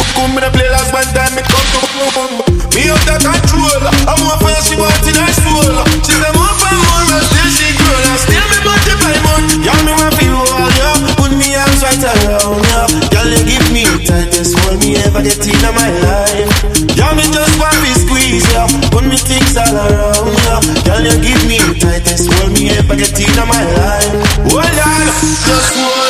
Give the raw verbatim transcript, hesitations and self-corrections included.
come in a play last one time, me come to home. Me out of control, I'm more fire, she want in her soul. She say more for more, and still she grow. And still me multiply more. Y'all me want feel all, yeah. Put me arms right around, yeah. Y'all you give me the tightest hold me ever get in my life. Y'all me just want to squeeze, yeah. Put me things all around, yeah. Y'all you give me the tightest hold me ever get in my life. Oh, yeah, just one.